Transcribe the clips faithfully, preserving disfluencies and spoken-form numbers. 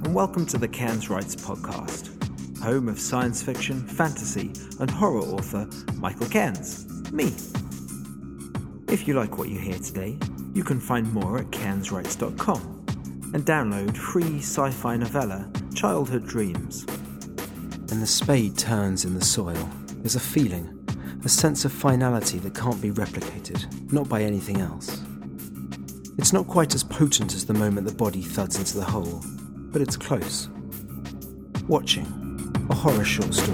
and welcome to the Cairns Writes podcast, home of science fiction, fantasy, and horror author Michael Cairns, me. If you like what you hear today, you can find more at cairns writes dot com and download free sci-fi novella Childhood Dreams. When the spade turns in the soil, there's a feeling, a sense of finality that can't be replicated, not by anything else. It's not quite as potent as the moment the body thuds into the hole, but it's close. Watching, a horror short story.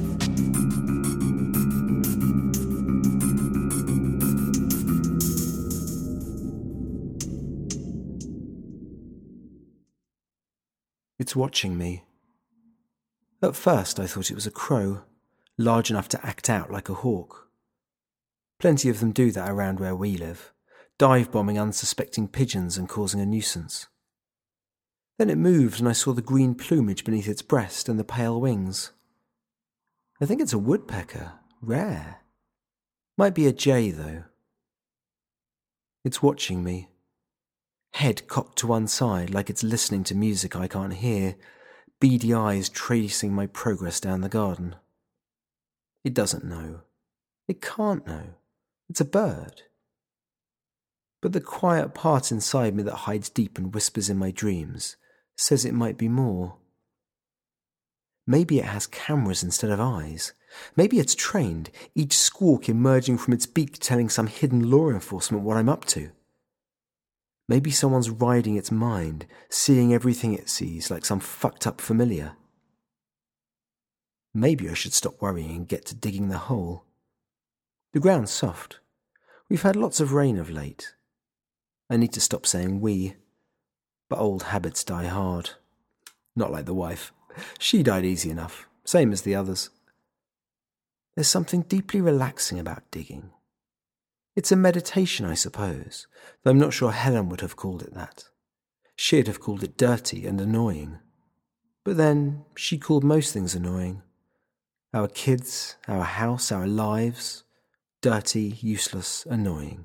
It's watching me. At first I thought it was a crow, large enough to act out like a hawk. Plenty of them do that around where we live, dive-bombing unsuspecting pigeons and causing a nuisance. Then it moved and I saw the green plumage beneath its breast and the pale wings. I think it's a woodpecker, rare. Might be a jay though. It's watching me. Head cocked to one side like it's listening to music I can't hear, beady eyes tracing my progress down the garden. It doesn't know. It can't know. It's a bird. But the quiet part inside me that hides deep and whispers in my dreams says it might be more. Maybe it has cameras instead of eyes. Maybe it's trained, each squawk emerging from its beak telling some hidden law enforcement what I'm up to. Maybe someone's riding its mind, seeing everything it sees like some fucked up familiar. Maybe I should stop worrying and get to digging the hole. The ground's soft. We've had lots of rain of late. I need to stop saying we, but old habits die hard. Not like the wife. She died easy enough, same as the others. There's something deeply relaxing about digging. It's a meditation, I suppose, though I'm not sure Helen would have called it that. She'd have called it dirty and annoying. But then, she called most things annoying. Our kids, our house, our lives. Dirty, useless, annoying.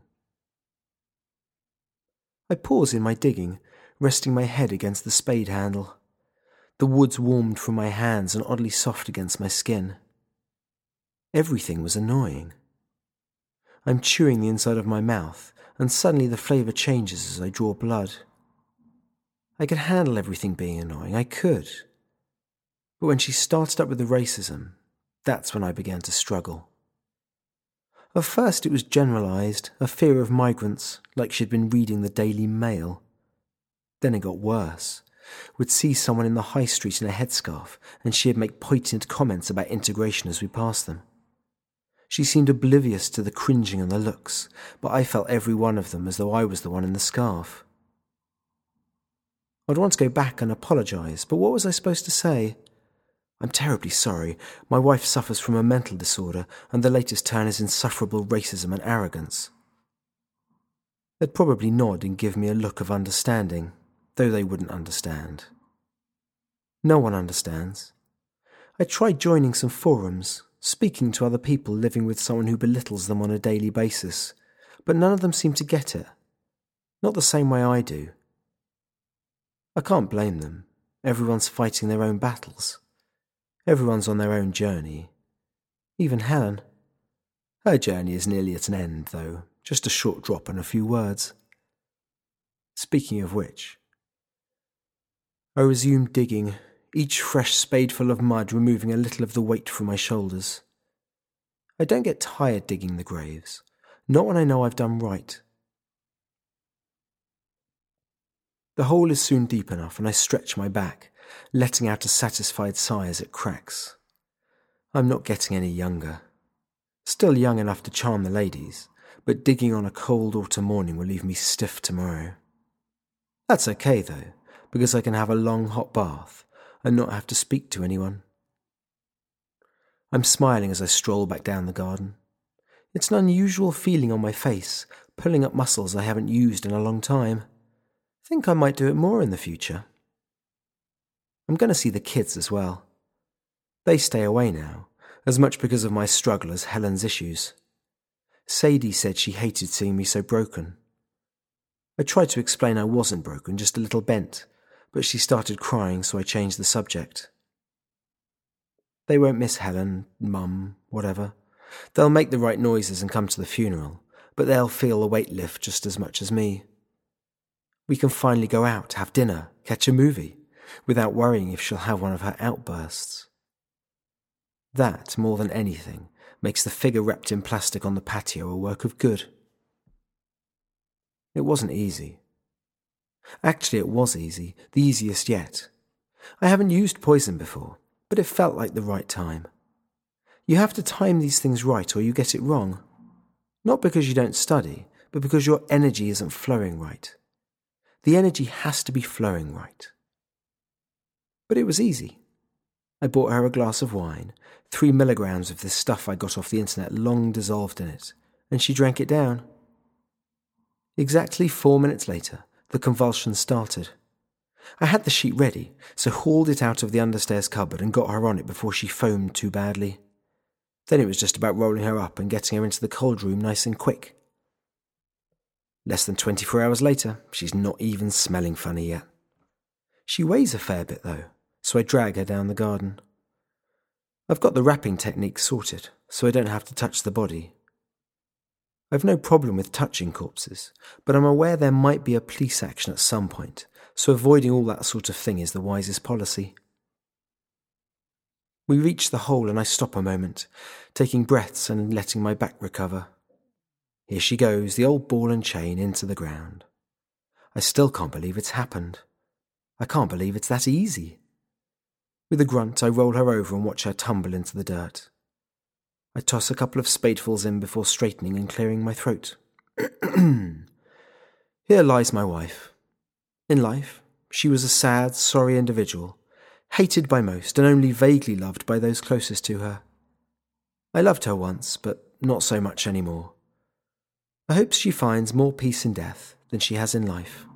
I pause in my digging, resting my head against the spade handle. The wood's warmed from my hands and oddly soft against my skin. Everything was annoying. I'm chewing the inside of my mouth, and suddenly the flavour changes as I draw blood. I could handle everything being annoying, I could. But when she started up with the racism, that's when I began to struggle. At first it was generalised, a fear of migrants, like she'd been reading the Daily Mail. Then it got worse. We'd see someone in the high street in a headscarf, and she'd make poignant comments about integration as we passed them. She seemed oblivious to the cringing and the looks, but I felt every one of them as though I was the one in the scarf. I'd want to go back and apologise, but what was I supposed to say? I'm terribly sorry. My wife suffers from a mental disorder, and the latest turn is insufferable racism and arrogance. They'd probably nod and give me a look of understanding, though they wouldn't understand. No one understands. I tried joining some forums, speaking to other people living with someone who belittles them on a daily basis, but none of them seem to get it. Not the same way I do. I can't blame them. Everyone's fighting their own battles. Everyone's on their own journey. Even Helen. Her journey is nearly at an end, though, just a short drop and a few words. Speaking of which, I resumed digging, each fresh spadeful of mud removing a little of the weight from my shoulders. I don't get tired digging the graves, not when I know I've done right. The hole is soon deep enough, and I stretch my back, letting out a satisfied sigh as it cracks. I'm not getting any younger. Still young enough to charm the ladies, but digging on a cold autumn morning will leave me stiff tomorrow. That's okay, though, because I can have a long hot bath and not have to speak to anyone. I'm smiling as I stroll back down the garden. It's an unusual feeling on my face, pulling up muscles I haven't used in a long time. Think I might do it more in the future. I'm going to see the kids as well. They stay away now, as much because of my struggle as Helen's issues. Sadie said she hated seeing me so broken. I tried to explain I wasn't broken, just a little bent, but she started crying, so I changed the subject. They won't miss Helen, Mum, whatever. They'll make the right noises and come to the funeral, but they'll feel the weight lift just as much as me. We can finally go out, have dinner, catch a movie, without worrying if she'll have one of her outbursts. That, more than anything, makes the figure wrapped in plastic on the patio a work of good. It wasn't easy. Actually, it was easy, the easiest yet. I haven't used poison before, but it felt like the right time. You have to time these things right or you get it wrong. Not because you don't study, but because your energy isn't flowing right. The energy has to be flowing right. But it was easy. I bought her a glass of wine, three milligrams of this stuff I got off the internet long dissolved in it, and she drank it down. Exactly four minutes later, the convulsions started. I had the sheet ready, so hauled it out of the understairs cupboard and got her on it before she foamed too badly. Then it was just about rolling her up and getting her into the cold room nice and quick. Less than twenty-four hours later, she's not even smelling funny yet. She weighs a fair bit though, so I drag her down the garden. I've got the wrapping technique sorted, so I don't have to touch the body. I've no problem with touching corpses, but I'm aware there might be a police action at some point, so avoiding all that sort of thing is the wisest policy. We reach the hole and I stop a moment, taking breaths and letting my back recover. Here she goes, the old ball and chain into the ground. I still can't believe it's happened. I can't believe it's that easy. With a grunt, I roll her over and watch her tumble into the dirt. I toss a couple of spadefuls in before straightening and clearing my throat. Here lies my wife. In life, she was a sad, sorry individual, hated by most and only vaguely loved by those closest to her. I loved her once, but not so much anymore. I hope she finds more peace in death than she has in life.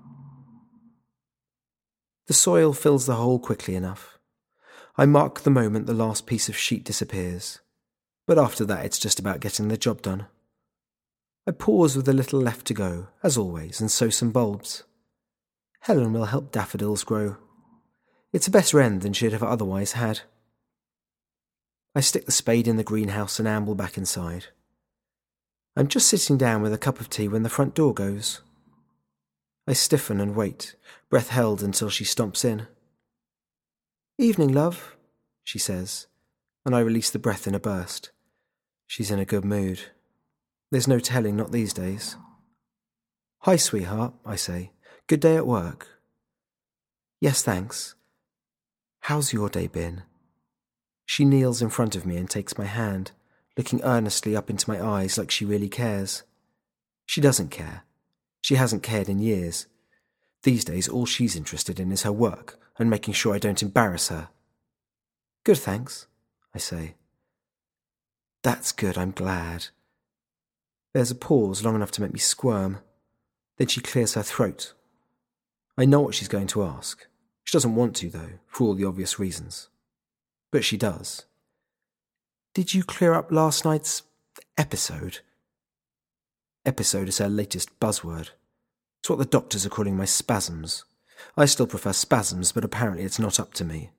The soil fills the hole quickly enough. I mark the moment the last piece of sheet disappears, but after that it's just about getting the job done. I pause with a little left to go, as always, and sow some bulbs. Helen will help daffodils grow. It's a better end than she'd have otherwise had. I stick the spade in the greenhouse and amble back inside. I'm just sitting down with a cup of tea when the front door goes. I stiffen and wait, breath held until she stomps in. "Evening, love," she says, and I release the breath in a burst. She's in a good mood. There's no telling, not these days. "Hi, sweetheart," I say. "Good day at work?" "Yes, thanks. How's your day been?" She kneels in front of me and takes my hand, looking earnestly up into my eyes like she really cares. She doesn't care. She hasn't cared in years. These days, all she's interested in is her work and making sure I don't embarrass her. "Good, thanks," I say. "That's good, I'm glad." There's a pause long enough to make me squirm. Then she clears her throat. I know what she's going to ask. She doesn't want to, though, for all the obvious reasons. But she does. "Did you clear up last night's episode?" Episode is her latest buzzword. It's what the doctors are calling my spasms. I still prefer spasms, but apparently it's not up to me.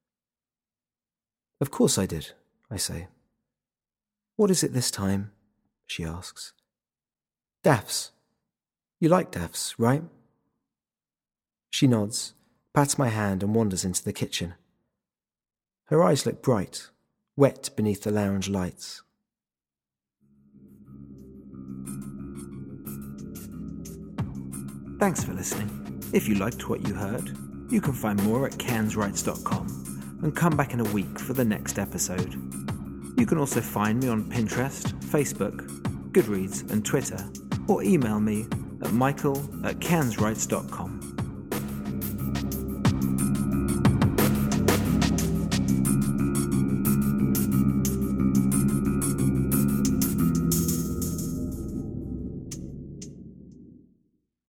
"Of course I did," I say. "What is it this time?" she asks. "Daffs. You like daffs, right?" She nods, pats my hand and wanders into the kitchen. Her eyes look bright, wet beneath the lounge lights. Thanks for listening. If you liked what you heard, you can find more at cairns writes dot com and come back in a week for the next episode. You can also find me on Pinterest, Facebook, Goodreads and Twitter, or email me at michael at cairns writes dot com.